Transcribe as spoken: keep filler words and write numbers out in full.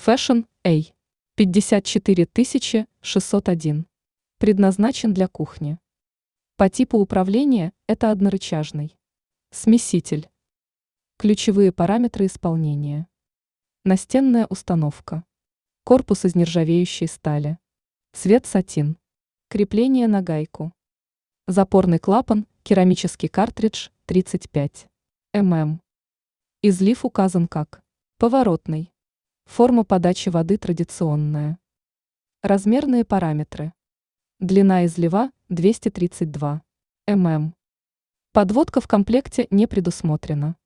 Fashion A пятьдесят четыре тысячи шестьсот один. Предназначен для кухни. По типу управления это однорычажный. Смеситель. Ключевые параметры исполнения. Настенная установка. Корпус из нержавеющей стали. Цвет сатин. Крепление на гайку. Запорный клапан, керамический картридж тридцать пять миллиметров. Излив указан как поворотный. Форма подачи воды традиционная. Размерные параметры. Длина излива двести тридцать два миллиметра. Подводка в комплекте не предусмотрена.